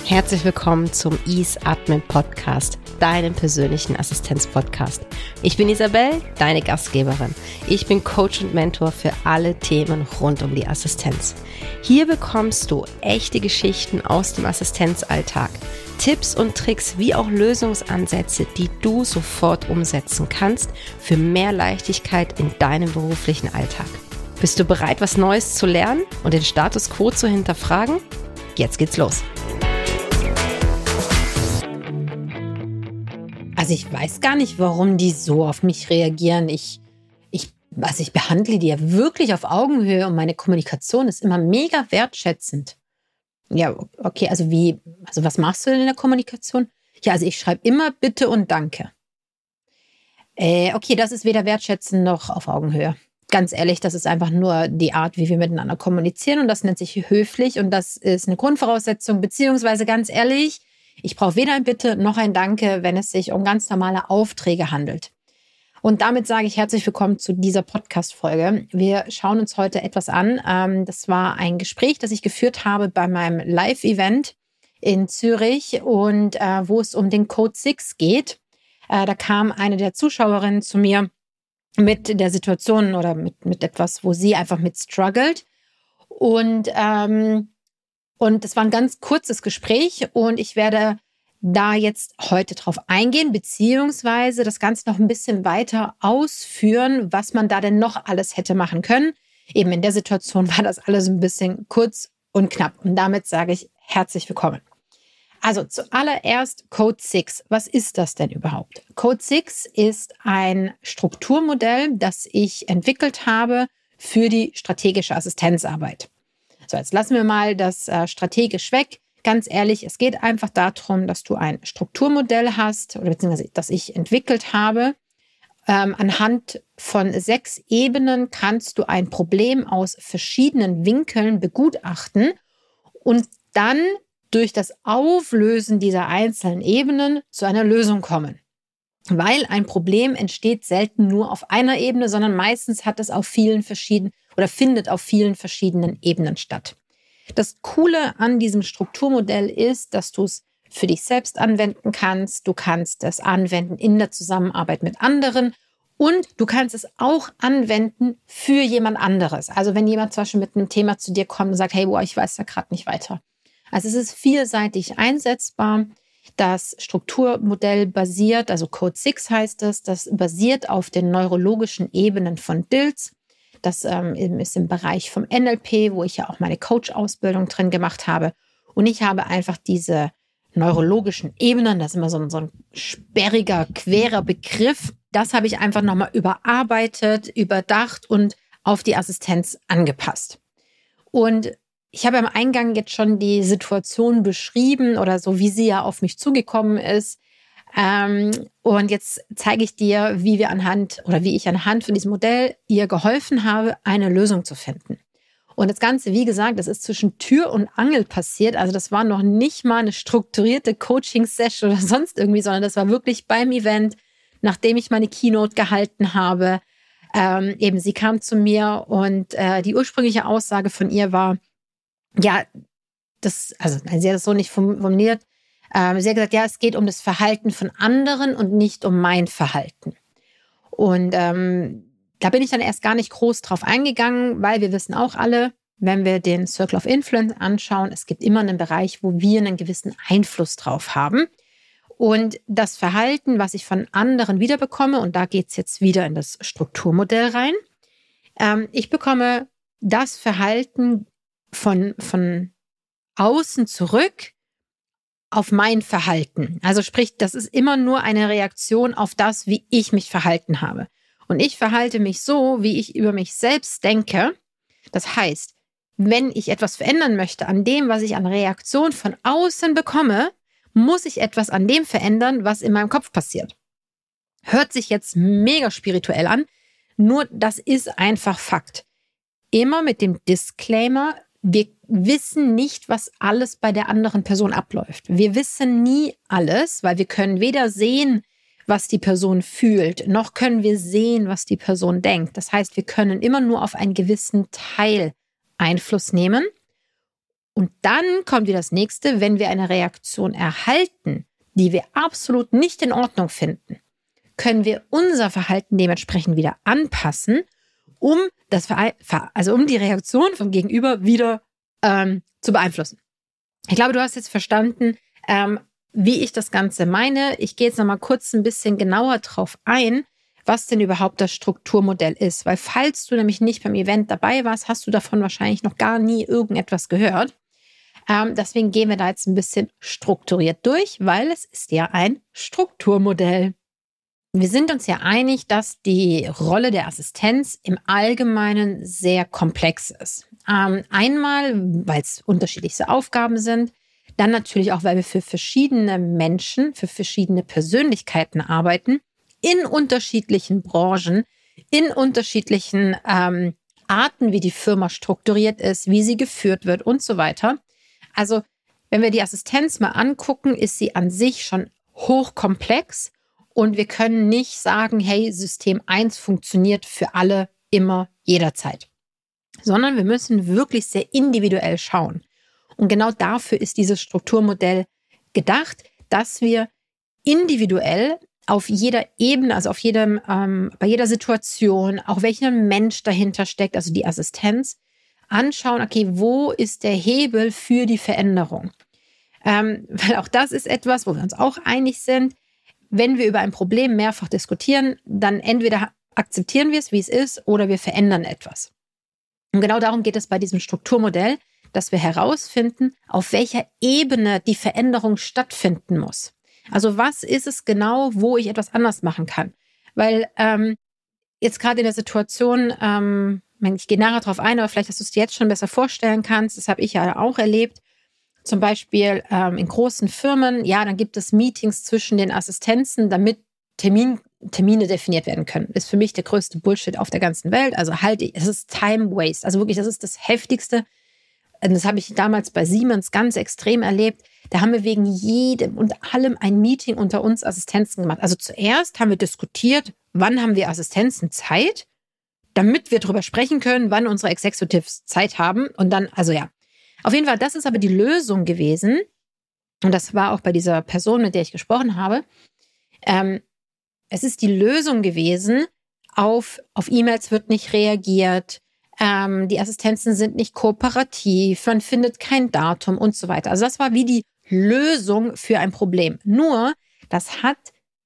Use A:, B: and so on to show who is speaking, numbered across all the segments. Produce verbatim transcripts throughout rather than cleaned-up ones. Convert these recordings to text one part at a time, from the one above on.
A: Herzlich willkommen zum Ease Admin Podcast, deinem persönlichen Assistenz-Podcast. Ich bin Isabel, deine Gastgeberin. Ich bin Coach und Mentor für alle Themen rund um die Assistenz. Hier bekommst du echte Geschichten aus dem Assistenzalltag, Tipps und Tricks wie auch Lösungsansätze, die du sofort umsetzen kannst für mehr Leichtigkeit in deinem beruflichen Alltag. Bist du bereit, was Neues zu lernen und den Status quo zu hinterfragen? Jetzt geht's los.
B: Also ich weiß gar nicht, warum die so auf mich reagieren. Ich, ich, also ich behandle die ja wirklich auf Augenhöhe und meine Kommunikation ist immer mega wertschätzend. Ja, okay, also wie, also was machst du denn in der Kommunikation? Ja, also ich schreibe immer Bitte und Danke. Äh, okay, das ist weder wertschätzend noch auf Augenhöhe. Ganz ehrlich, das ist einfach nur die Art, wie wir miteinander kommunizieren und das nennt sich höflich und das ist eine Grundvoraussetzung, beziehungsweise ganz ehrlich, ich brauche weder ein Bitte noch ein Danke, wenn es sich um ganz normale Aufträge handelt. Und damit sage ich herzlich willkommen zu dieser Podcast-Folge. Wir schauen uns heute etwas an. Das war ein Gespräch, das ich geführt habe bei meinem Live-Event in Zürich und wo es um den Code six geht. Da kam eine der Zuschauerinnen zu mir mit der Situation oder mit, mit etwas, wo sie einfach mit struggelt. Und ähm, Und es war ein ganz kurzes Gespräch und ich werde da jetzt heute drauf eingehen, beziehungsweise das Ganze noch ein bisschen weiter ausführen, was man da denn noch alles hätte machen können. Eben in der Situation war das alles ein bisschen kurz und knapp. Und damit sage ich herzlich willkommen. Also zuallererst Code six. Was ist das denn überhaupt? Code six ist ein Strukturmodell, das ich entwickelt habe für die strategische Assistenzarbeit. So, jetzt lassen wir mal das äh, strategisch weg. Ganz ehrlich, es geht einfach darum, dass du ein Strukturmodell hast oder beziehungsweise das ich entwickelt habe. Ähm, anhand von sechs Ebenen kannst du ein Problem aus verschiedenen Winkeln begutachten und dann durch das Auflösen dieser einzelnen Ebenen zu einer Lösung kommen. Weil ein Problem entsteht selten nur auf einer Ebene, sondern meistens hat es auf vielen verschiedenen oder findet auf vielen verschiedenen Ebenen statt. Das Coole an diesem Strukturmodell ist, dass du es für dich selbst anwenden kannst. Du kannst es anwenden in der Zusammenarbeit mit anderen und du kannst es auch anwenden für jemand anderes. Also wenn jemand zum Beispiel mit einem Thema zu dir kommt und sagt, hey, boah, ich weiß da gerade nicht weiter. Also es ist vielseitig einsetzbar. Das Strukturmodell basiert, also Code six heißt es, das basiert auf den neurologischen Ebenen von Dilts. Das ähm, ist im Bereich vom N L P, wo ich ja auch meine Coach-Ausbildung drin gemacht habe. Und ich habe einfach diese neurologischen Ebenen, das ist immer so ein, so ein sperriger, querer Begriff, das habe ich einfach nochmal überarbeitet, überdacht und auf die Assistenz angepasst. Und ich habe am Eingang jetzt schon die Situation beschrieben oder so, wie sie ja auf mich zugekommen ist. Ähm, und jetzt zeige ich dir, wie wir anhand oder wie ich anhand von diesem Modell ihr geholfen habe, eine Lösung zu finden. Und das Ganze, wie gesagt, das ist zwischen Tür und Angel passiert. Also das war noch nicht mal eine strukturierte Coaching-Session oder sonst irgendwie, sondern das war wirklich beim Event, nachdem ich meine Keynote gehalten habe. Ähm, eben, sie kam zu mir und äh, die ursprüngliche Aussage von ihr war, ja, das, also nein, sie hat das so nicht formuliert. Ähm, sie hat gesagt, ja, es geht um das Verhalten von anderen und nicht um mein Verhalten. Und ähm, da bin ich dann erst gar nicht groß drauf eingegangen, weil wir wissen auch alle, wenn wir den Circle of Influence anschauen, es gibt immer einen Bereich, wo wir einen gewissen Einfluss drauf haben. Und das Verhalten, was ich von anderen wiederbekomme, und da geht es jetzt wieder in das Strukturmodell rein, ähm, ich bekomme das Verhalten von, von außen zurück auf mein Verhalten. Also sprich, das ist immer nur eine Reaktion auf das, wie ich mich verhalten habe. Und ich verhalte mich so, wie ich über mich selbst denke. Das heißt, wenn ich etwas verändern möchte an dem, was ich an Reaktion von außen bekomme, muss ich etwas an dem verändern, was in meinem Kopf passiert. Hört sich jetzt mega spirituell an, nur das ist einfach Fakt. Immer mit dem Disclaimer, wir wissen nicht, was alles bei der anderen Person abläuft. Wir wissen nie alles, weil wir können weder sehen, was die Person fühlt, noch können wir sehen, was die Person denkt. Das heißt, wir können immer nur auf einen gewissen Teil Einfluss nehmen. Und dann kommt wieder das Nächste, wenn wir eine Reaktion erhalten, die wir absolut nicht in Ordnung finden, können wir unser Verhalten dementsprechend wieder anpassen, um das also um die Reaktion vom Gegenüber wieder ähm, zu beeinflussen. Ich glaube, du hast jetzt verstanden, ähm, wie ich das Ganze meine. Ich gehe jetzt noch mal kurz ein bisschen genauer drauf ein, was denn überhaupt das Strukturmodell ist. Weil falls du nämlich nicht beim Event dabei warst, hast du davon wahrscheinlich noch gar nie irgendetwas gehört. Ähm, deswegen gehen wir da jetzt ein bisschen strukturiert durch, weil es ist ja ein Strukturmodell. Wir sind uns ja einig, dass die Rolle der Assistenz im Allgemeinen sehr komplex ist. Ähm, einmal, weil es unterschiedlichste Aufgaben sind, dann natürlich auch, weil wir für verschiedene Menschen, für verschiedene Persönlichkeiten arbeiten, in unterschiedlichen Branchen, in unterschiedlichen ähm, Arten, wie die Firma strukturiert ist, wie sie geführt wird und so weiter. Also, wenn wir die Assistenz mal angucken, ist sie an sich schon hochkomplex und wir können nicht sagen, hey, System eins funktioniert für alle immer, jederzeit. Sondern wir müssen wirklich sehr individuell schauen. Und genau dafür ist dieses Strukturmodell gedacht, dass wir individuell auf jeder Ebene, also auf jedem, ähm, bei jeder Situation, auch welcher Mensch dahinter steckt, also die Assistenz, anschauen, okay, wo ist der Hebel für die Veränderung? Ähm, weil auch das ist etwas, wo wir uns auch einig sind. Wenn wir über ein Problem mehrfach diskutieren, dann entweder akzeptieren wir es, wie es ist, oder wir verändern etwas. Und genau darum geht es bei diesem Strukturmodell, dass wir herausfinden, auf welcher Ebene die Veränderung stattfinden muss. Also was ist es genau, wo ich etwas anders machen kann? Weil ähm, jetzt gerade in der Situation, ähm, ich gehe nachher drauf ein, aber vielleicht, dass du es dir jetzt schon besser vorstellen kannst, das habe ich ja auch erlebt, zum Beispiel ähm, in großen Firmen, ja, dann gibt es Meetings zwischen den Assistenzen, damit Termin, Termine definiert werden können. Ist für mich der größte Bullshit auf der ganzen Welt. Also halt, es ist Time Waste. Also wirklich, das ist das Heftigste. Das habe ich damals bei Siemens ganz extrem erlebt. Da haben wir wegen jedem und allem ein Meeting unter uns Assistenzen gemacht. Also zuerst haben wir diskutiert, wann haben wir Assistenzen Zeit, damit wir darüber sprechen können, wann unsere Executives Zeit haben. Und dann, also ja, auf jeden Fall, das ist aber die Lösung gewesen. Und das war auch bei dieser Person, mit der ich gesprochen habe. Ähm, es ist die Lösung gewesen, auf, auf E-Mails wird nicht reagiert, ähm, die Assistenzen sind nicht kooperativ, man findet kein Datum und so weiter. Also das war wie die Lösung für ein Problem. Nur, das hat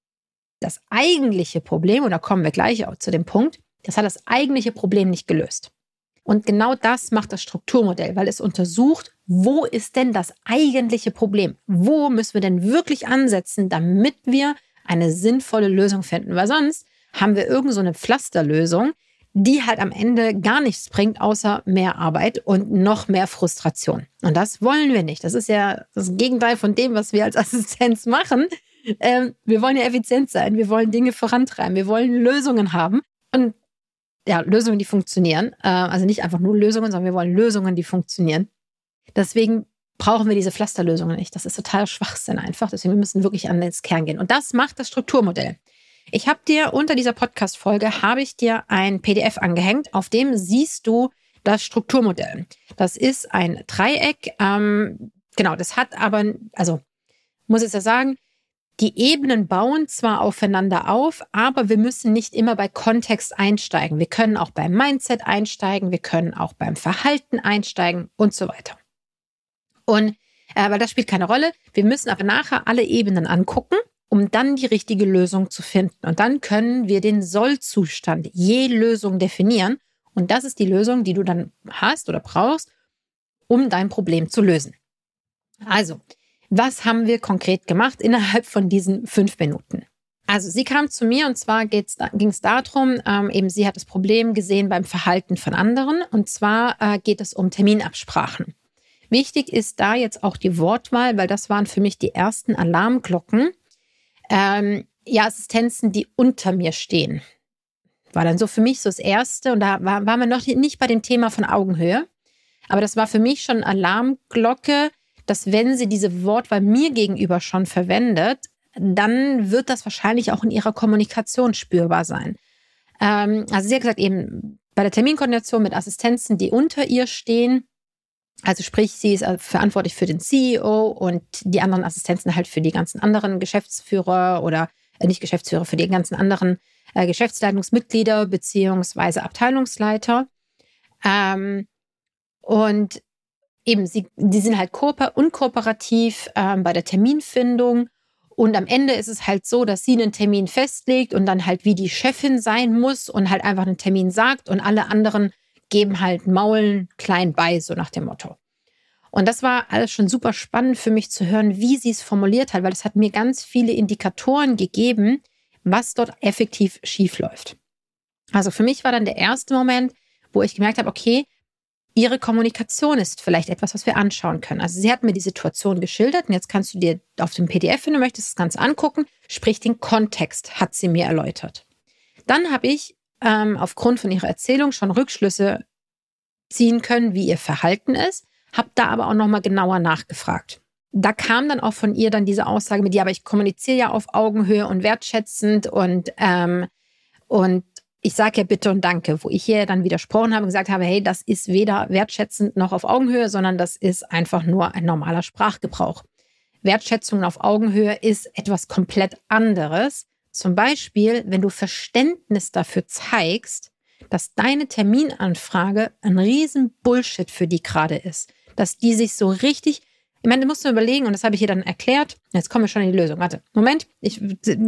B: das eigentliche Problem, und da kommen wir gleich auch zu dem Punkt, das hat das eigentliche Problem nicht gelöst. Und genau das macht das Strukturmodell, weil es untersucht, wo ist denn das eigentliche Problem? Wo müssen wir denn wirklich ansetzen, damit wir eine sinnvolle Lösung finden? Weil sonst haben wir irgend so eine Pflasterlösung, die halt am Ende gar nichts bringt, außer mehr Arbeit und noch mehr Frustration. Und das wollen wir nicht. Das ist ja das Gegenteil von dem, was wir als Assistenz machen. Ähm, wir wollen ja effizient sein. Wir wollen Dinge vorantreiben. Wir wollen Lösungen haben. Und ja, Lösungen, die funktionieren. Äh, also nicht einfach nur Lösungen, sondern wir wollen Lösungen, die funktionieren. Deswegen brauchen wir diese Pflasterlösungen nicht. Das ist total Schwachsinn einfach. Deswegen müssen wir wirklich an den Kern gehen. Und das macht das Strukturmodell. Ich habe dir unter dieser Podcast-Folge habe ich dir ein P D F angehängt, auf dem siehst du das Strukturmodell. Das ist ein Dreieck. Ähm, genau, das hat aber, also muss ich ja sagen, die Ebenen bauen zwar aufeinander auf, aber wir müssen nicht immer bei Kontext einsteigen. Wir können auch beim Mindset einsteigen, wir können auch beim Verhalten einsteigen und so weiter. Und äh, weil das spielt keine Rolle. Wir müssen aber nachher alle Ebenen angucken, um dann die richtige Lösung zu finden. Und dann können wir den Soll-Zustand je Lösung definieren. Und das ist die Lösung, die du dann hast oder brauchst, um dein Problem zu lösen. Also, was haben wir konkret gemacht innerhalb von diesen fünf Minuten? Also sie kam zu mir und zwar ging es darum, ähm, eben sie hat das Problem gesehen beim Verhalten von anderen. Und zwar äh, geht es um Terminabsprachen. Wichtig ist da jetzt auch die Wortwahl, weil das waren für mich die ersten Alarmglocken. Ähm, ja, Assistenzen, die unter mir stehen. War dann so für mich so das Erste. Und da war, waren wir noch nicht bei dem Thema von Augenhöhe. Aber das war für mich schon Alarmglocke, dass wenn sie diese Wortwahl mir gegenüber schon verwendet, dann wird das wahrscheinlich auch in ihrer Kommunikation spürbar sein. Ähm, also sie hat gesagt, eben bei der Terminkoordination mit Assistenzen, die unter ihr stehen, Also sprich, sie ist verantwortlich für den C E O und die anderen Assistenzen halt für die ganzen anderen Geschäftsführer oder äh, nicht Geschäftsführer, für die ganzen anderen äh, Geschäftsleitungsmitglieder beziehungsweise Abteilungsleiter. Ähm, und eben, sie, die sind halt kooper- unkooperativ ähm, bei der Terminfindung. Und am Ende ist es halt so, dass sie einen Termin festlegt und dann halt wie die Chefin sein muss und halt einfach einen Termin sagt und alle anderen geben halt Maulen klein bei, so nach dem Motto. Und das war alles schon super spannend für mich zu hören, wie sie es formuliert hat, weil es hat mir ganz viele Indikatoren gegeben, was dort effektiv schiefläuft. Also für mich war dann der erste Moment, wo ich gemerkt habe, okay, ihre Kommunikation ist vielleicht etwas, was wir anschauen können. Also sie hat mir die Situation geschildert und jetzt kannst du dir auf dem P D F, wenn du möchtest, das Ganze angucken, sprich den Kontext hat sie mir erläutert. Dann habe ich ähm, aufgrund von ihrer Erzählung schon Rückschlüsse ziehen können, wie ihr Verhalten ist, habe da aber auch nochmal genauer nachgefragt. Da kam dann auch von ihr dann diese Aussage mit, ja, aber ich kommuniziere ja auf Augenhöhe und wertschätzend und, ähm, und ich sage ja bitte und danke, wo ich hier dann widersprochen habe und gesagt habe, hey, das ist weder wertschätzend noch auf Augenhöhe, sondern das ist einfach nur ein normaler Sprachgebrauch. Wertschätzung auf Augenhöhe ist etwas komplett anderes. Zum Beispiel, wenn du Verständnis dafür zeigst, dass deine Terminanfrage ein riesen Bullshit für die gerade ist. Dass die sich so richtig, ich meine, du musst dir überlegen, und das habe ich ihr dann erklärt, jetzt kommen wir schon in die Lösung. Warte, Moment, ich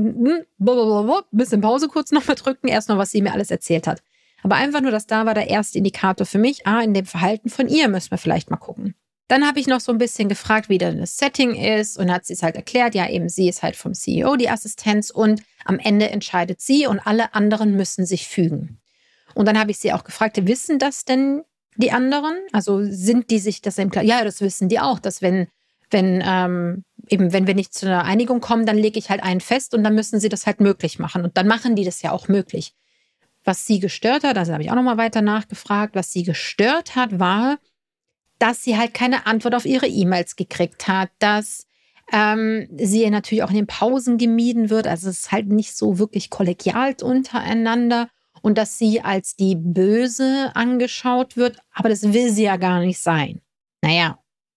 B: bisschen Pause kurz nochmal drücken, erst noch, was sie mir alles erzählt hat. Aber einfach nur, dass da war der erste Indikator für mich, ah, in dem Verhalten von ihr müssen wir vielleicht mal gucken. Dann habe ich noch so ein bisschen gefragt, wie denn das Setting ist und hat sie es halt erklärt, ja eben sie ist halt vom C E O die Assistenz und am Ende entscheidet sie und alle anderen müssen sich fügen. Und dann habe ich sie auch gefragt, wissen das denn die anderen? Also sind die sich das im Klaren? Ja, das wissen die auch, dass wenn, wenn, ähm, eben wenn wir nicht zu einer Einigung kommen, dann lege ich halt einen fest und dann müssen sie das halt möglich machen. Und dann machen die das ja auch möglich. Was sie gestört hat, also habe ich auch nochmal weiter nachgefragt, was sie gestört hat, war, dass sie halt keine Antwort auf ihre E-Mails gekriegt hat, dass ähm, sie natürlich auch in den Pausen gemieden wird. Also es ist halt nicht so wirklich kollegial untereinander und dass sie als die Böse angeschaut wird. Aber das will sie ja gar nicht sein. Naja,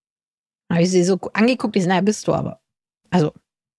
B: habe ich sie so angeguckt, ich so, naja, bist du aber. Also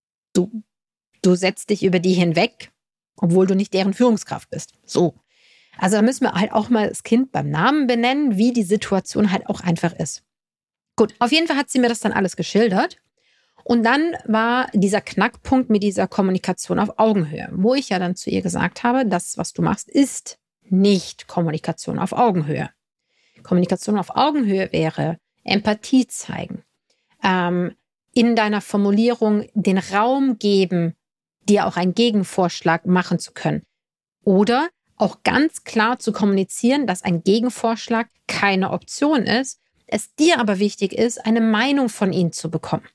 B: du, du setzt dich über die hinweg, obwohl du nicht deren Führungskraft bist. So. Also da müssen wir halt auch mal das Kind beim Namen benennen, wie die Situation halt auch einfach ist. Gut, auf jeden Fall hat sie mir das dann alles geschildert. Und dann war dieser Knackpunkt mit dieser Kommunikation auf Augenhöhe, wo ich ja dann zu ihr gesagt habe, das, was du machst, ist nicht Kommunikation auf Augenhöhe. Kommunikation auf Augenhöhe wäre Empathie zeigen, ähm, in deiner Formulierung den Raum geben, dir auch einen Gegenvorschlag machen zu können. Oder auch ganz klar zu kommunizieren, dass ein Gegenvorschlag keine Option ist, es dir aber wichtig ist, eine Meinung von ihnen zu bekommen.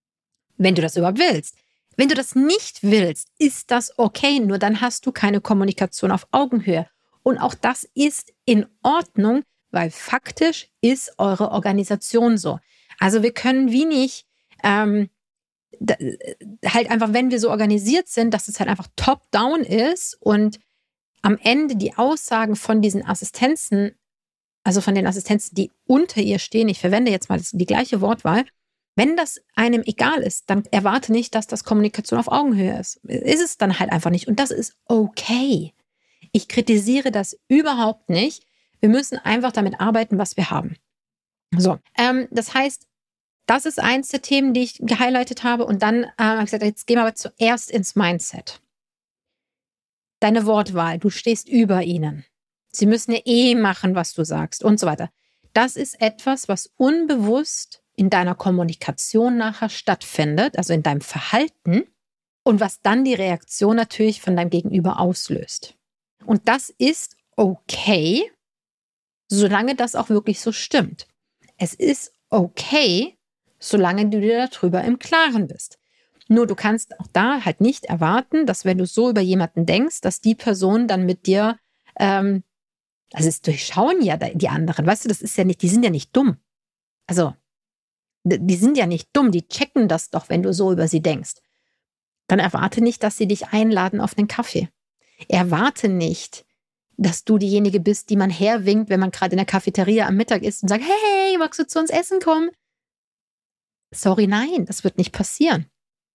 B: Wenn du das überhaupt willst. Wenn du das nicht willst, ist das okay, nur dann hast du keine Kommunikation auf Augenhöhe. Und auch das ist in Ordnung, weil faktisch ist eure Organisation so. Also wir können wie nicht ähm, da, halt einfach, wenn wir so organisiert sind, dass es halt einfach top-down ist und am Ende die Aussagen von diesen Assistenzen, also von den Assistenzen, die unter ihr stehen, ich verwende jetzt mal die gleiche Wortwahl, wenn das einem egal ist, dann erwarte nicht, dass das Kommunikation auf Augenhöhe ist. Ist es dann halt einfach nicht. Und das ist okay. Ich kritisiere das überhaupt nicht. Wir müssen einfach damit arbeiten, was wir haben. So, ähm, das heißt, das ist eins der Themen, die ich gehighlightet habe. Und dann äh, habe ich gesagt, jetzt gehen wir aber zuerst ins Mindset. Deine Wortwahl, du stehst über ihnen. Sie müssen ja eh machen, was du sagst und so weiter. Das ist etwas, was unbewusst in deiner Kommunikation nachher stattfindet, also in deinem Verhalten und was dann die Reaktion natürlich von deinem Gegenüber auslöst. Und das ist okay, solange das auch wirklich so stimmt. Es ist okay, solange du dir darüber im Klaren bist. Nur du kannst auch da halt nicht erwarten, dass wenn du so über jemanden denkst, dass die Person dann mit dir, ähm, also es durchschauen ja die anderen, weißt du, das ist ja nicht, die sind ja nicht dumm. Also, die sind ja nicht dumm, die checken das doch, wenn du so über sie denkst. Dann erwarte nicht, dass sie dich einladen auf einen Kaffee. Erwarte nicht, dass du diejenige bist, die man herwinkt, wenn man gerade in der Cafeteria am Mittag ist und sagt, hey, magst du zu uns essen kommen? Sorry, nein, das wird nicht passieren.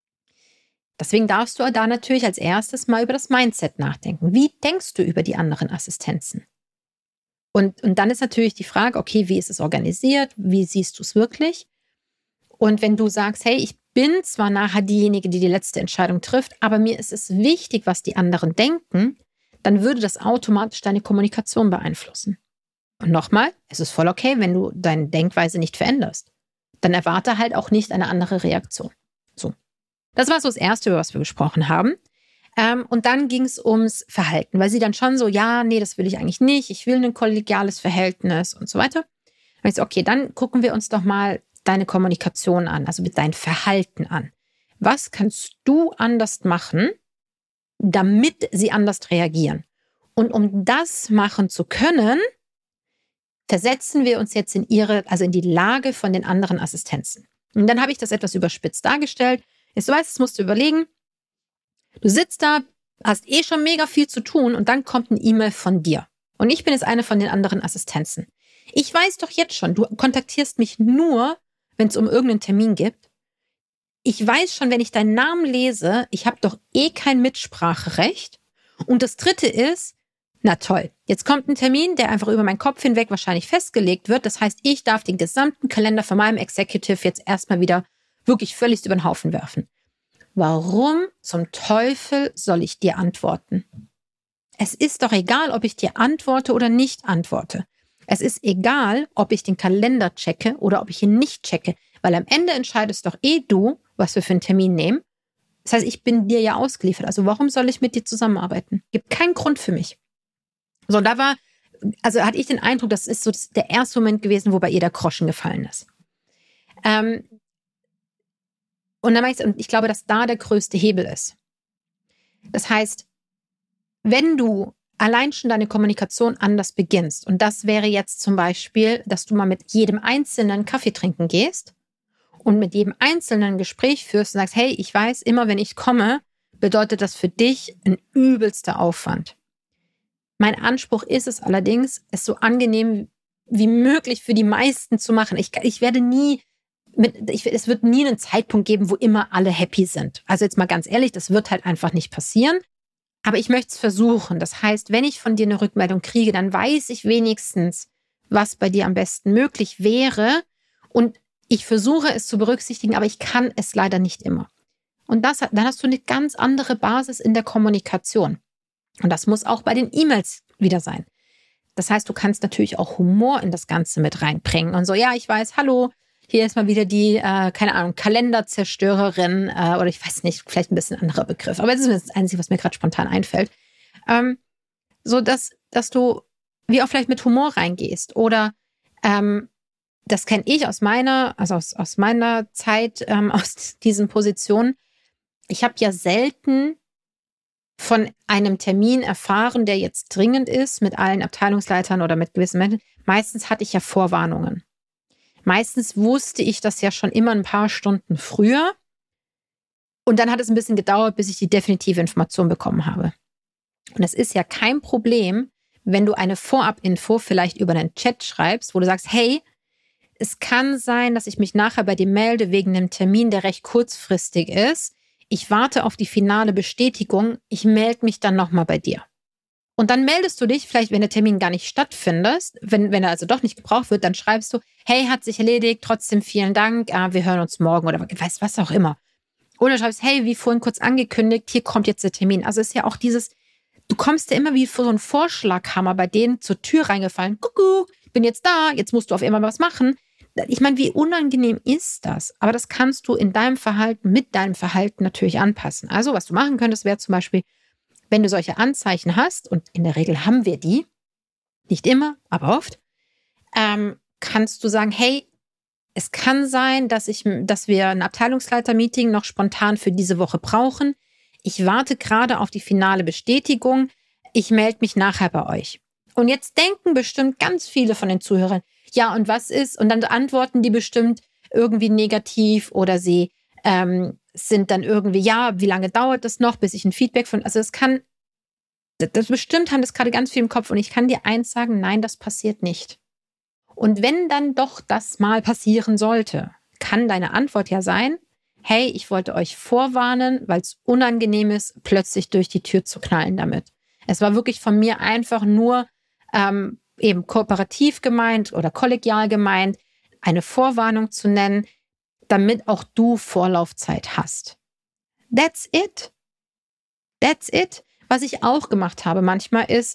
B: Deswegen darfst du da natürlich als erstes mal über das Mindset nachdenken. Wie denkst du über die anderen Assistenzen? Und, und dann ist natürlich die Frage, okay, wie ist es organisiert? Wie siehst du es wirklich? Und wenn du sagst, hey, ich bin zwar nachher diejenige, die die letzte Entscheidung trifft, aber mir ist es wichtig, was die anderen denken, dann würde das automatisch deine Kommunikation beeinflussen. Und nochmal, es ist voll okay, wenn du deine Denkweise nicht veränderst. Dann erwarte halt auch nicht eine andere Reaktion. So. Das war so das Erste, über was wir gesprochen haben. Ähm, und dann ging es ums Verhalten, weil sie dann schon so, ja, nee, das will ich eigentlich nicht, ich will ein kollegiales Verhältnis und so weiter. Und ich so, okay, dann gucken wir uns doch mal deine Kommunikation an, also mit dein Verhalten an. Was kannst du anders machen, damit sie anders reagieren? Und um das machen zu können, versetzen wir uns jetzt in ihre, also in die Lage von den anderen Assistenzen. Und dann habe ich das etwas überspitzt dargestellt. Jetzt, du weißt, das musst du überlegen. Du sitzt da, hast eh schon mega viel zu tun und dann kommt ein E-Mail von dir. Und ich bin jetzt eine von den anderen Assistenzen. Ich weiß doch jetzt schon, du kontaktierst mich nur, wenn es um irgendeinen Termin gibt. Ich weiß schon, wenn ich deinen Namen lese, ich habe doch eh kein Mitspracherecht. Und das Dritte ist, na toll, jetzt kommt ein Termin, der einfach über meinen Kopf hinweg wahrscheinlich festgelegt wird. Das heißt, ich darf den gesamten Kalender von meinem Executive jetzt erstmal wieder wirklich völlig über den Haufen werfen. Warum zum Teufel soll ich dir antworten? Es ist doch egal, ob ich dir antworte oder nicht antworte. Es ist egal, ob ich den Kalender checke oder ob ich ihn nicht checke, weil am Ende entscheidest doch eh du, was wir für einen Termin nehmen. Das heißt, ich bin dir ja ausgeliefert. Also warum soll ich mit dir zusammenarbeiten? Gibt keinen Grund für mich. So, da war, also hatte ich den Eindruck, das ist so der erste Moment gewesen, wo bei ihr der Groschen gefallen ist. Ähm, und dann ich, und ich glaube, dass da der größte Hebel ist. Das heißt, wenn du allein schon deine Kommunikation anders beginnst, und das wäre jetzt zum Beispiel, dass du mal mit jedem Einzelnen Kaffee trinken gehst und mit jedem Einzelnen ein Gespräch führst und sagst, hey, ich weiß, immer wenn ich komme, bedeutet das für dich ein übelster Aufwand. Mein Anspruch ist es allerdings, es so angenehm wie möglich für die meisten zu machen. Ich, ich werde nie, mit, ich, es wird nie einen Zeitpunkt geben, wo immer alle happy sind. Also jetzt mal ganz ehrlich, das wird halt einfach nicht passieren. Aber ich möchte es versuchen. Das heißt, wenn ich von dir eine Rückmeldung kriege, dann weiß ich wenigstens, was bei dir am besten möglich wäre. Und ich versuche es zu berücksichtigen, aber ich kann es leider nicht immer. Und das, dann hast du eine ganz andere Basis in der Kommunikation. Und das muss auch bei den E-Mails wieder sein. Das heißt, du kannst natürlich auch Humor in das Ganze mit reinbringen. Und so, ja, ich weiß, hallo, hier ist mal wieder die, äh, keine Ahnung, Kalenderzerstörerin äh, oder ich weiß nicht, vielleicht ein bisschen anderer Begriff. Aber das ist das Einzige, was mir gerade spontan einfällt. Ähm, so, dass, dass du wie auch vielleicht mit Humor reingehst. Oder ähm, das kenne ich aus meiner, also aus, aus meiner Zeit, ähm, aus diesen Positionen. Ich habe ja selten von einem Termin erfahren, der jetzt dringend ist, mit allen Abteilungsleitern oder mit gewissen Menschen. Meistens hatte ich ja Vorwarnungen. Meistens wusste ich das ja schon immer ein paar Stunden früher. Und dann hat es ein bisschen gedauert, bis ich die definitive Information bekommen habe. Und es ist ja kein Problem, wenn du eine Vorab-Info vielleicht über einen Chat schreibst, wo du sagst, hey, es kann sein, dass ich mich nachher bei dir melde wegen einem Termin, der recht kurzfristig ist. Ich warte auf die finale Bestätigung. Ich melde mich dann nochmal bei dir. Und dann meldest du dich, vielleicht wenn der Termin gar nicht stattfindet, wenn, wenn er also doch nicht gebraucht wird, dann schreibst du, hey, hat sich erledigt, trotzdem vielen Dank, wir hören uns morgen oder weißt was auch immer. Oder schreibst, hey, wie vorhin kurz angekündigt, hier kommt jetzt der Termin. Also ist ja auch dieses, du kommst ja immer wie vor so ein Vorschlaghammer bei denen zur Tür reingefallen. Kuckuck, ich bin jetzt da, jetzt musst du auf einmal was machen. Ich meine, wie unangenehm ist das? Aber das kannst du in deinem Verhalten, mit deinem Verhalten natürlich anpassen. Also was du machen könntest, wäre zum Beispiel, wenn du solche Anzeichen hast, und in der Regel haben wir die, nicht immer, aber oft, ähm, kannst du sagen, hey, es kann sein, dass, ich, dass wir ein Abteilungsleiter-Meeting noch spontan für diese Woche brauchen. Ich warte gerade auf die finale Bestätigung. Ich melde mich nachher bei euch. Und jetzt denken bestimmt ganz viele von den Zuhörern, ja, und was ist? Und dann antworten die bestimmt irgendwie negativ oder sie ähm, sind dann irgendwie, ja, wie lange dauert das noch, bis ich ein Feedback von, also es kann Das bestimmt haben das gerade ganz viel im Kopf. Und ich kann dir eins sagen, nein, das passiert nicht. Und wenn dann doch das mal passieren sollte, kann deine Antwort ja sein, hey, ich wollte euch vorwarnen, weil es unangenehm ist, plötzlich durch die Tür zu knallen damit. Es war wirklich von mir einfach nur ähm, eben kooperativ gemeint oder kollegial gemeint, eine Vorwarnung zu nennen, damit auch du Vorlaufzeit hast. That's it. That's it. Was ich auch gemacht habe manchmal ist,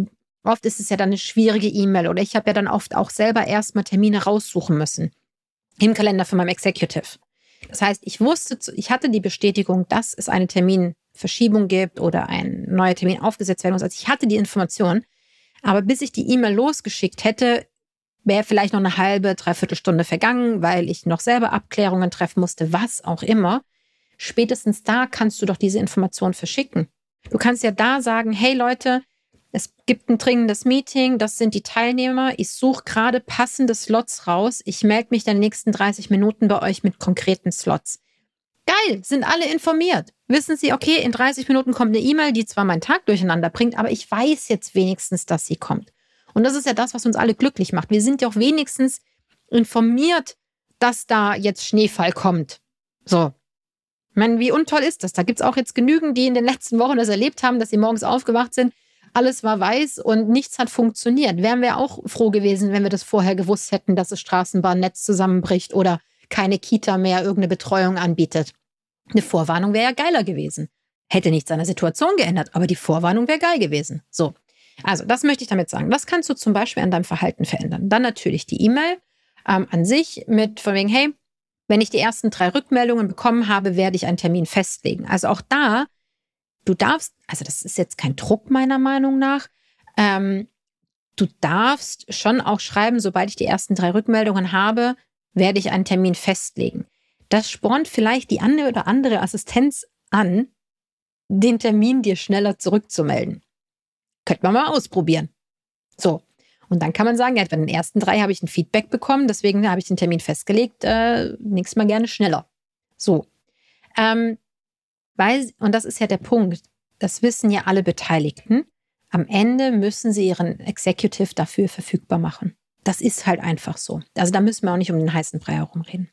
B: oft ist es ja dann eine schwierige E-Mail oder ich habe ja dann oft auch selber erstmal Termine raussuchen müssen im Kalender von meinem Executive. Das heißt, ich wusste, ich hatte die Bestätigung, dass es eine Terminverschiebung gibt oder ein neuer Termin aufgesetzt werden muss. Also ich hatte die Information, aber bis ich die E-Mail losgeschickt hätte, wäre vielleicht noch eine halbe, dreiviertel Stunde vergangen, weil ich noch selber Abklärungen treffen musste, was auch immer. Spätestens da kannst du doch diese Information verschicken. Du kannst ja da sagen, hey Leute, es gibt ein dringendes Meeting, das sind die Teilnehmer, ich suche gerade passende Slots raus, ich melde mich dann in den nächsten dreißig Minuten bei euch mit konkreten Slots. Geil, sind alle informiert. Wissen Sie, okay, in dreißig Minuten kommt eine E-Mail, die zwar meinen Tag durcheinander bringt, aber ich weiß jetzt wenigstens, dass sie kommt. Und das ist ja das, was uns alle glücklich macht. Wir sind ja auch wenigstens informiert, dass da jetzt Schneefall kommt. So. Ich meine, wie untoll ist das? Da gibt es auch jetzt genügend, die in den letzten Wochen das erlebt haben, dass sie morgens aufgewacht sind, alles war weiß und nichts hat funktioniert. Wären wir auch froh gewesen, wenn wir das vorher gewusst hätten, dass das Straßenbahnnetz zusammenbricht oder keine Kita mehr irgendeine Betreuung anbietet. Eine Vorwarnung wäre ja geiler gewesen. Hätte nichts an der Situation geändert, aber die Vorwarnung wäre geil gewesen. So, also das möchte ich damit sagen. Das kannst du zum Beispiel an deinem Verhalten verändern. Dann natürlich die E-Mail ähm, an sich mit von wegen, hey, wenn ich die ersten drei Rückmeldungen bekommen habe, werde ich einen Termin festlegen. Also auch da, du darfst, also das ist jetzt kein Druck meiner Meinung nach, ähm, du darfst schon auch schreiben, sobald ich die ersten drei Rückmeldungen habe, werde ich einen Termin festlegen. Das spornt vielleicht die eine oder andere Assistenz an, den Termin dir schneller zurückzumelden. Könnte man mal ausprobieren. So, und dann kann man sagen, ja, bei den ersten drei habe ich ein Feedback bekommen, deswegen habe ich den Termin festgelegt, äh, nächstes Mal gerne schneller. So, ähm, weil, und das ist ja der Punkt, das wissen ja alle Beteiligten, am Ende müssen sie ihren Executive dafür verfügbar machen. Das ist halt einfach so. Also da müssen wir auch nicht um den heißen Brei herumreden.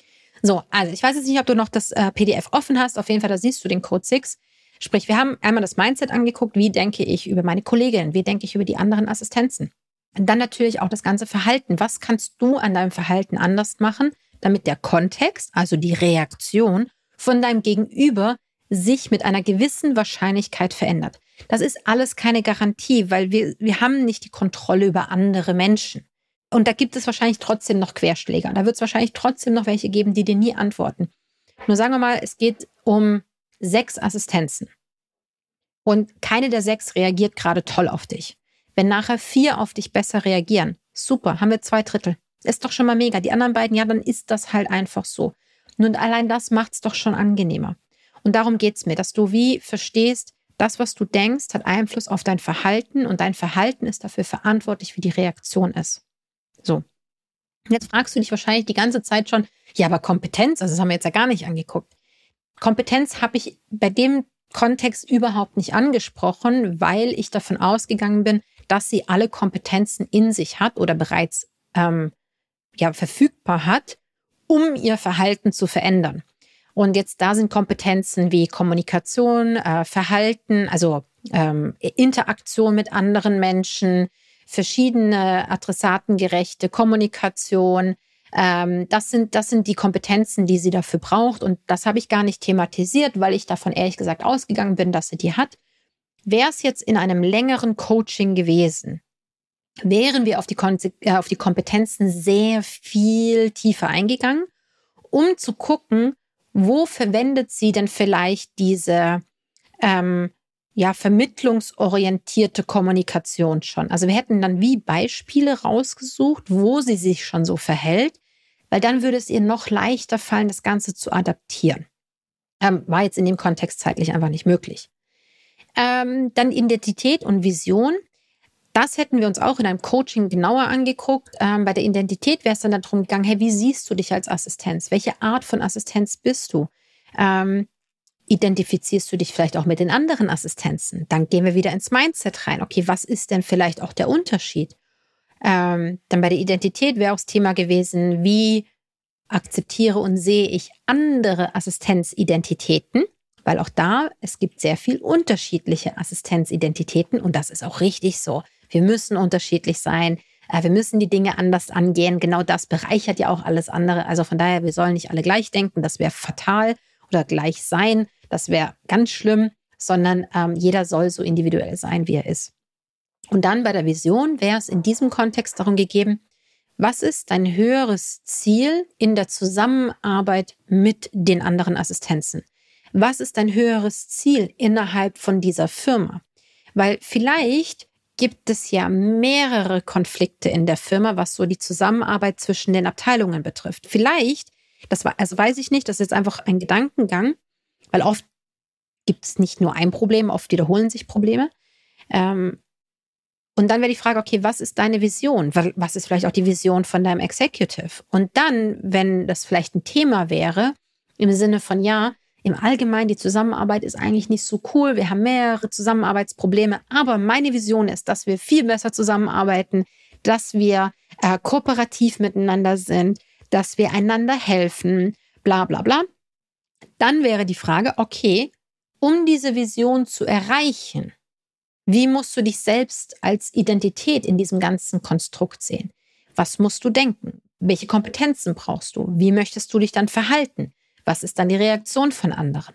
B: So, also ich weiß jetzt nicht, ob du noch das äh, P D F offen hast. Auf jeden Fall, da siehst du den Code sechs. Sprich, wir haben einmal das Mindset angeguckt, wie denke ich über meine Kollegin, wie denke ich über die anderen Assistenzen. Und dann natürlich auch das ganze Verhalten. Was kannst du an deinem Verhalten anders machen, damit der Kontext, also die Reaktion von deinem Gegenüber sich mit einer gewissen Wahrscheinlichkeit verändert. Das ist alles keine Garantie, weil wir, wir haben nicht die Kontrolle über andere Menschen. Und da gibt es wahrscheinlich trotzdem noch Querschläger. Da wird es wahrscheinlich trotzdem noch welche geben, die dir nie antworten. Nur sagen wir mal, es geht um sechs Assistenzen. Und keine der sechs reagiert gerade toll auf dich. Wenn nachher vier auf dich besser reagieren, super, haben wir zwei Drittel. Ist doch schon mal mega. Die anderen beiden, ja, dann ist das halt einfach so. Nun, allein das macht es doch schon angenehmer. Und darum geht es mir, dass du wie verstehst, das, was du denkst, hat Einfluss auf dein Verhalten und dein Verhalten ist dafür verantwortlich, wie die Reaktion ist. So. Jetzt fragst du dich wahrscheinlich die ganze Zeit schon, ja, aber Kompetenz, also das haben wir jetzt ja gar nicht angeguckt. Kompetenz habe ich bei dem Kontext überhaupt nicht angesprochen, weil ich davon ausgegangen bin, dass sie alle Kompetenzen in sich hat oder bereits ähm, ja, verfügbar hat, um ihr Verhalten zu verändern. Und jetzt da sind Kompetenzen wie Kommunikation, äh, Verhalten, also ähm, Interaktion mit anderen Menschen, verschiedene adressatengerechte Kommunikation. Ähm, das sind, das sind die Kompetenzen, die sie dafür braucht. Und das habe ich gar nicht thematisiert, weil ich davon ehrlich gesagt ausgegangen bin, dass sie die hat. Wäre es jetzt in einem längeren Coaching gewesen, wären wir auf die, Konse- äh, auf die Kompetenzen sehr viel tiefer eingegangen, um zu gucken, wo verwendet sie denn vielleicht diese ähm, ja, vermittlungsorientierte Kommunikation schon? Also wir hätten dann wie Beispiele rausgesucht, wo sie sich schon so verhält, weil dann würde es ihr noch leichter fallen, das Ganze zu adaptieren. Ähm, war jetzt in dem Kontext zeitlich einfach nicht möglich. Ähm, dann Identität und Vision. Das hätten wir uns auch in einem Coaching genauer angeguckt. Ähm, bei der Identität wäre es dann darum gegangen, hey, wie siehst du dich als Assistenz? Welche Art von Assistenz bist du? Ähm, identifizierst du dich vielleicht auch mit den anderen Assistenzen? Dann gehen wir wieder ins Mindset rein. Okay, was ist denn vielleicht auch der Unterschied? Ähm, dann bei der Identität wäre auch das Thema gewesen, wie akzeptiere und sehe ich andere Assistenzidentitäten? Weil auch da, es gibt sehr viel unterschiedliche Assistenzidentitäten und das ist auch richtig so. Wir müssen unterschiedlich sein. Äh, wir müssen die Dinge anders angehen. Genau das bereichert ja auch alles andere. Also von daher, wir sollen nicht alle gleich denken. Das wäre fatal. Oder gleich sein. Das wäre ganz schlimm. Sondern ähm, jeder soll so individuell sein, wie er ist. Und dann bei der Vision wäre es in diesem Kontext darum gegeben, was ist dein höheres Ziel in der Zusammenarbeit mit den anderen Assistenzen? Was ist dein höheres Ziel innerhalb von dieser Firma? Weil vielleicht gibt es ja mehrere Konflikte in der Firma, was so die Zusammenarbeit zwischen den Abteilungen betrifft. Vielleicht, das war, also weiß ich nicht, das ist jetzt einfach ein Gedankengang, weil oft gibt es nicht nur ein Problem, oft wiederholen sich Probleme. Ähm, und dann wäre die Frage, okay, was ist deine Vision? Was ist vielleicht auch die Vision von deinem Executive? Und dann, wenn das vielleicht ein Thema wäre, im Sinne von, ja, im Allgemeinen, die Zusammenarbeit ist eigentlich nicht so cool. Wir haben mehrere Zusammenarbeitsprobleme. Aber meine Vision ist, dass wir viel besser zusammenarbeiten, dass wir äh, kooperativ miteinander sind, dass wir einander helfen, bla bla bla. Dann wäre die Frage, okay, um diese Vision zu erreichen, wie musst du dich selbst als Identität in diesem ganzen Konstrukt sehen? Was musst du denken? Welche Kompetenzen brauchst du? Wie möchtest du dich dann verhalten? Was ist dann die Reaktion von anderen?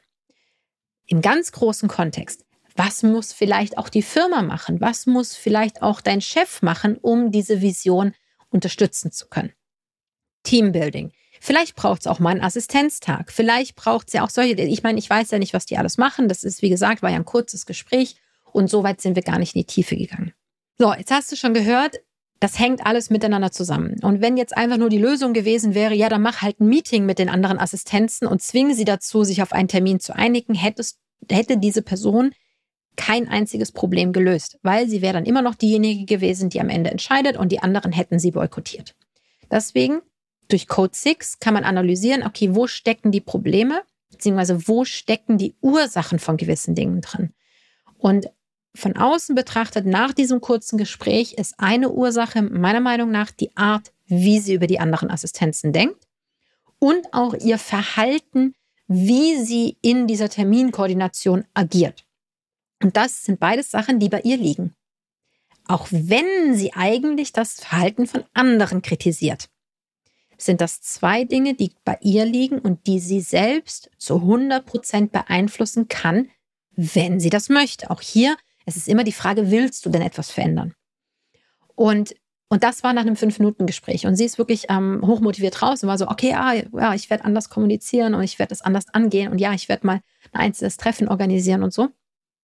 B: Im ganz großen Kontext, was muss vielleicht auch die Firma machen? Was muss vielleicht auch dein Chef machen, um diese Vision unterstützen zu können? Teambuilding. Vielleicht braucht es auch mal einen Assistenztag. Vielleicht braucht es ja auch solche, ich meine, ich weiß ja nicht, was die alles machen. Das ist, wie gesagt, war ja ein kurzes Gespräch und so weit sind wir gar nicht in die Tiefe gegangen. So, jetzt hast du schon gehört, das hängt alles miteinander zusammen. Und wenn jetzt einfach nur die Lösung gewesen wäre, ja, dann mach halt ein Meeting mit den anderen Assistenzen und zwinge sie dazu, sich auf einen Termin zu einigen, hättest, hätte diese Person kein einziges Problem gelöst, weil sie wäre dann immer noch diejenige gewesen, die am Ende entscheidet und die anderen hätten sie boykottiert. Deswegen, durch Code sechs kann man analysieren, okay, wo stecken die Probleme, beziehungsweise wo stecken die Ursachen von gewissen Dingen drin. Und von außen betrachtet, nach diesem kurzen Gespräch, ist eine Ursache meiner Meinung nach die Art, wie sie über die anderen Assistenzen denkt und auch ihr Verhalten, wie sie in dieser Terminkoordination agiert. Und das sind beides Sachen, die bei ihr liegen. Auch wenn sie eigentlich das Verhalten von anderen kritisiert, sind das zwei Dinge, die bei ihr liegen und die sie selbst zu hundert Prozent beeinflussen kann, wenn sie das möchte. Auch hier, es ist immer die Frage, willst du denn etwas verändern? Und, und das war nach einem fünf-Minuten-Gespräch. Und sie ist wirklich ähm, hochmotiviert raus und war so, okay, ah, ja, ich werde anders kommunizieren und ich werde das anders angehen und ja, ich werde mal ein einzelnes Treffen organisieren und so.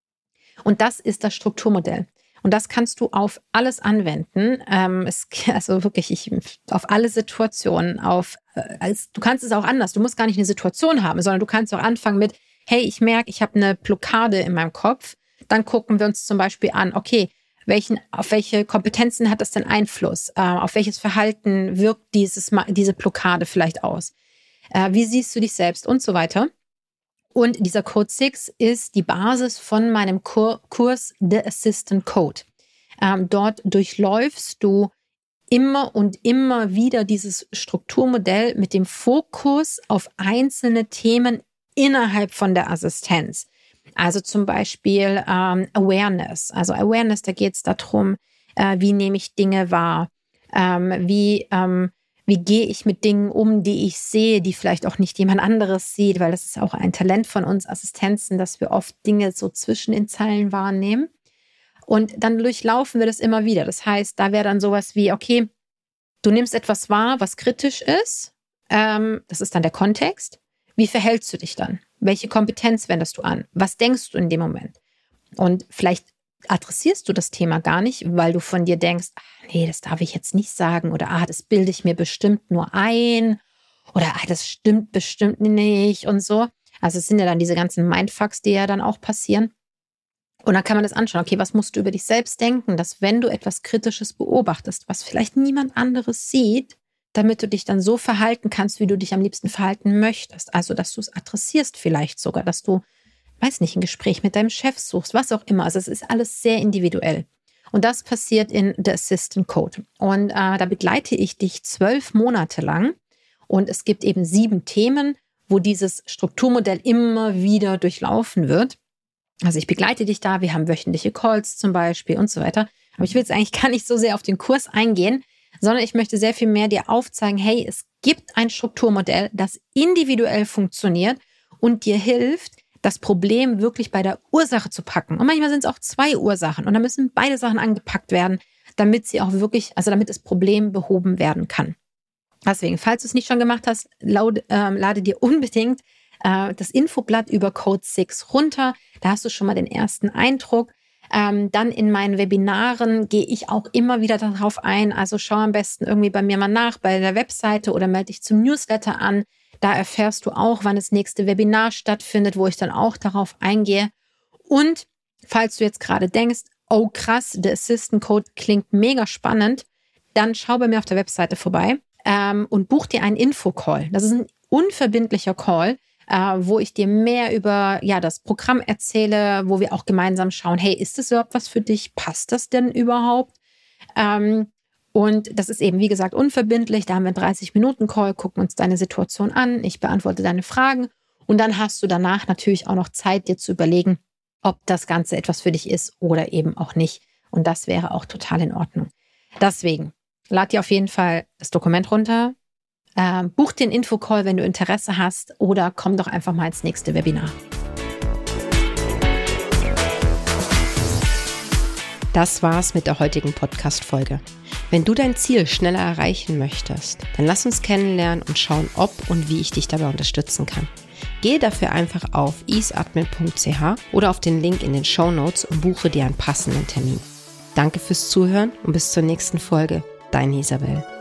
B: Und das ist das Strukturmodell. Und das kannst du auf alles anwenden. Ähm, es, also wirklich, ich, auf alle Situationen. Auf, äh, als, du kannst es auch anders. Du musst gar nicht eine Situation haben, sondern du kannst auch anfangen mit, hey, ich merke, ich habe eine Blockade in meinem Kopf. Dann gucken wir uns zum Beispiel an, okay, welchen, auf welche Kompetenzen hat das denn Einfluss? Äh, auf welches Verhalten wirkt dieses, diese Blockade vielleicht aus? Äh, wie siehst du dich selbst und so weiter? Und dieser Code sechs ist die Basis von meinem Kur- Kurs The Assistant Code. Ähm, dort durchläufst du immer und immer wieder dieses Strukturmodell mit dem Fokus auf einzelne Themen innerhalb von der Assistenz. Also zum Beispiel ähm, Awareness. Also Awareness, da geht es darum, äh, wie nehme ich Dinge wahr, ähm, wie, ähm, wie gehe ich mit Dingen um, die ich sehe, die vielleicht auch nicht jemand anderes sieht, weil das ist auch ein Talent von uns Assistenzen, dass wir oft Dinge so zwischen den Zeilen wahrnehmen. Und dann durchlaufen wir das immer wieder. Das heißt, da wäre dann sowas wie, okay, du nimmst etwas wahr, was kritisch ist. Ähm, das ist dann der Kontext. Wie verhältst du dich dann? Welche Kompetenz wendest du an? Was denkst du in dem Moment? Und vielleicht adressierst du das Thema gar nicht, weil du von dir denkst, ach, nee, das darf ich jetzt nicht sagen oder ah, das bilde ich mir bestimmt nur ein oder ah, das stimmt bestimmt nicht und so. Also es sind ja dann diese ganzen Mindfucks, die ja dann auch passieren. Und dann kann man das anschauen, okay, was musst du über dich selbst denken, dass wenn du etwas Kritisches beobachtest, was vielleicht niemand anderes sieht, damit du dich dann so verhalten kannst, wie du dich am liebsten verhalten möchtest. Also, dass du es adressierst vielleicht sogar, dass du weiß nicht, ein Gespräch mit deinem Chef suchst, was auch immer. Also es ist alles sehr individuell. Und das passiert in The Assistant Code. Und äh, da begleite ich dich zwölf Monate lang. Und es gibt eben sieben Themen, wo dieses Strukturmodell immer wieder durchlaufen wird. Also ich begleite dich da, wir haben wöchentliche Calls zum Beispiel und so weiter. Aber ich will jetzt eigentlich gar nicht so sehr auf den Kurs eingehen, sondern ich möchte sehr viel mehr dir aufzeigen, hey, es gibt ein Strukturmodell, das individuell funktioniert und dir hilft, das Problem wirklich bei der Ursache zu packen. Und manchmal sind es auch zwei Ursachen und dann müssen beide Sachen angepackt werden, damit sie auch wirklich, also damit das Problem behoben werden kann. Deswegen, falls du es nicht schon gemacht hast, laud, äh, lade dir unbedingt äh, das Infoblatt über Code six runter. Da hast du schon mal den ersten Eindruck. Ähm, dann in meinen Webinaren gehe ich auch immer wieder darauf ein. Also schau am besten irgendwie bei mir mal nach, bei der Webseite oder melde dich zum Newsletter an. Da erfährst du auch, wann das nächste Webinar stattfindet, wo ich dann auch darauf eingehe. Und falls du jetzt gerade denkst, oh krass, der Assistant Code klingt mega spannend, dann schau bei mir auf der Webseite vorbei ähm, und buch dir einen Infocall. Das ist ein unverbindlicher Call, äh, wo ich dir mehr über ja das Programm erzähle, wo wir auch gemeinsam schauen, hey, ist das überhaupt was für dich? Passt das denn überhaupt? Ähm, Und das ist eben, wie gesagt, unverbindlich. Da haben wir einen dreißig-Minuten-Call, gucken uns deine Situation an. Ich beantworte deine Fragen. Und dann hast du danach natürlich auch noch Zeit, dir zu überlegen, ob das Ganze etwas für dich ist oder eben auch nicht. Und das wäre auch total in Ordnung. Deswegen, lad dir auf jeden Fall das Dokument runter, äh, buch den Infocall, wenn du Interesse hast, oder komm doch einfach mal ins nächste Webinar.
A: Das war's mit der heutigen Podcast-Folge. Wenn du dein Ziel schneller erreichen möchtest, dann lass uns kennenlernen und schauen, ob und wie ich dich dabei unterstützen kann. Gehe dafür einfach auf easeadmin punkt c h oder auf den Link in den Shownotes und buche dir einen passenden Termin. Danke fürs Zuhören und bis zur nächsten Folge. Deine Isabel.